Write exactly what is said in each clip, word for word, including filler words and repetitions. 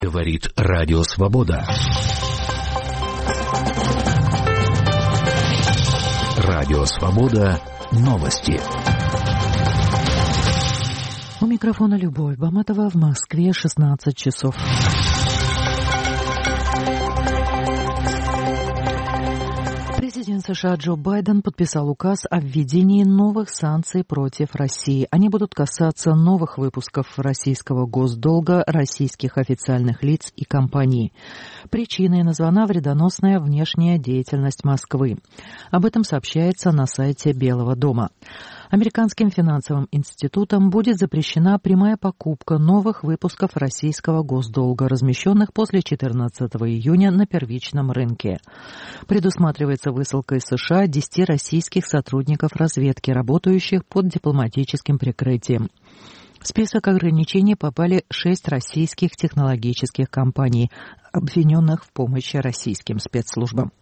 Говорит Радио Свобода. Радио Свобода. Новости. У микрофона Любовь Баматова. В Москве шестнадцать часов. Президент США Джо Байден подписал указ о введении новых санкций против России. Они будут касаться новых выпусков российского госдолга, российских официальных лиц и компаний. Причиной названа вредоносная внешняя деятельность Москвы. Об этом сообщается на сайте Белого дома. Американским финансовым институтом будет запрещена прямая покупка новых выпусков российского госдолга, размещенных после четырнадцатого июня на первичном рынке. Предусматривается высылка из США десяти российских сотрудников разведки, работающих под дипломатическим прикрытием. В список ограничений попали шесть российских технологических компаний, обвиненных в помощи российским спецслужбам.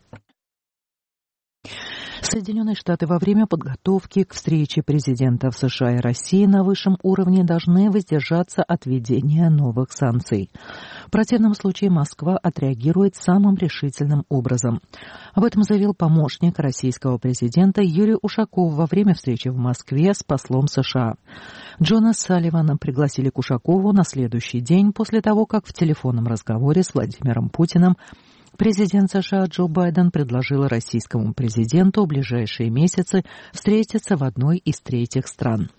Соединенные Штаты во время подготовки к встрече президентов США и России на высшем уровне должны воздержаться от введения новых санкций. В противном случае Москва отреагирует самым решительным образом. Об этом заявил помощник российского президента Юрий Ушаков во время встречи в Москве с послом США. Джона Салливана пригласили к Ушакову на следующий день после того, как в телефонном разговоре с Владимиром Путиным президент США Джо Байден предложил российскому президенту в ближайшие месяцы встретиться в одной из третьих стран.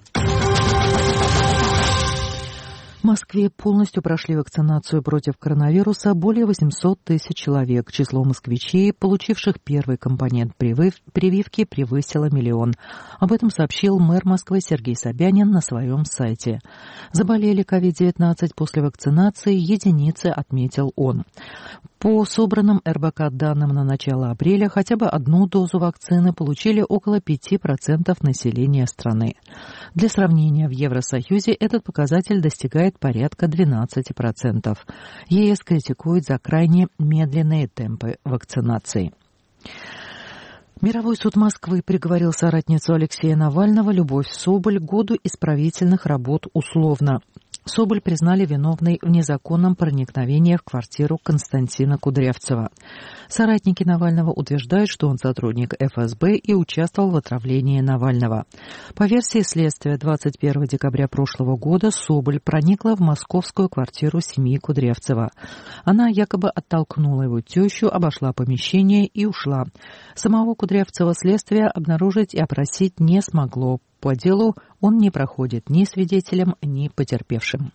В Москве полностью прошли вакцинацию против коронавируса более восемьсот тысяч человек. Число москвичей, получивших первый компонент прививки, превысило миллион. Об этом сообщил мэр Москвы Сергей Собянин на своем сайте. Заболели ковид девятнадцать после вакцинации единицы, отметил он. По собранным эр бэ ка данным на начало апреля хотя бы одну дозу вакцины получили около пяти процентов населения страны. Для сравнения, в Евросоюзе этот показатель достигает порядка двенадцати процентов. е эс критикует за крайне медленные темпы вакцинации. Мировой суд Москвы приговорил соратницу Алексея Навального Любовь Соболь к году исправительных работ условно. Соболь признали виновной в незаконном проникновении в квартиру Константина Кудрявцева. Соратники Навального утверждают, что он сотрудник эф эс бэ и участвовал в отравлении Навального. По версии следствия, двадцать первого декабря прошлого года Соболь проникла в московскую квартиру семьи Кудрявцева. Она якобы оттолкнула его тещу, обошла помещение и ушла. Самого Кудрявцева следствие обнаружить и опросить не смогло. По делу он не проходит ни свидетелем, ни потерпевшим.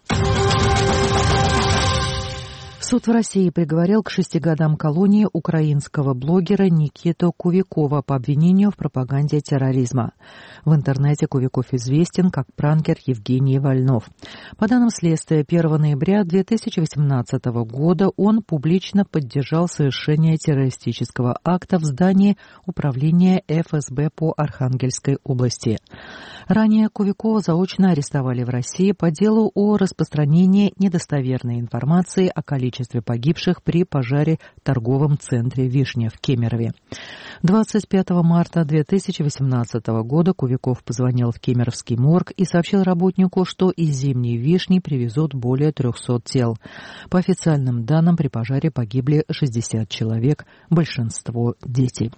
Суд в России приговорил к шести годам колонии украинского блогера Никиту Кувикова по обвинению в пропаганде терроризма. В интернете Кувиков известен как пранкер Евгений Вольнов. По данным следствия, первого ноября две тысячи восемнадцатого года он публично поддержал совершение террористического акта в здании управления эф эс бэ по Архангельской области. Ранее Кувикова заочно арестовали в России по делу о распространении недостоверной информации о количестве погибших при пожаре в торговом центре «Вишня» в Кемерове. двадцать пятого марта две тысячи восемнадцатого года Кувиков позвонил в Кемеровский морг и сообщил работнику, что из зимней вишни привезут более трехсот тел. По официальным данным, при пожаре погибли шестьдесят человек, большинство дети.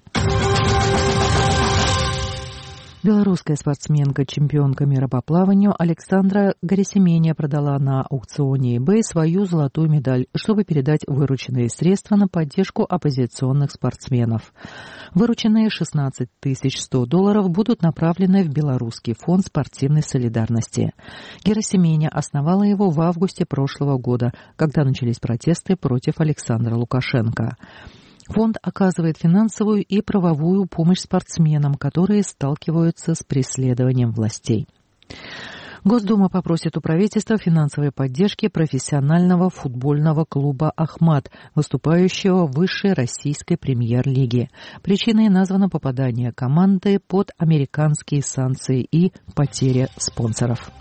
Белорусская спортсменка, чемпионка мира по плаванию Александра Гарисименя продала на аукционе eBay свою золотую медаль, чтобы передать вырученные средства на поддержку оппозиционных спортсменов. Вырученные шестнадцать тысяч сто долларов будут направлены в Белорусский фонд спортивной солидарности. Гарисименя основала его в августе прошлого года, когда начались протесты против Александра Лукашенко. Фонд оказывает финансовую и правовую помощь спортсменам, которые сталкиваются с преследованием властей. Госдума попросит у правительства финансовой поддержки профессионального футбольного клуба «Ахмат», выступающего в высшей российской премьер-лиге. Причиной названо попадание команды под американские санкции и потеря спонсоров.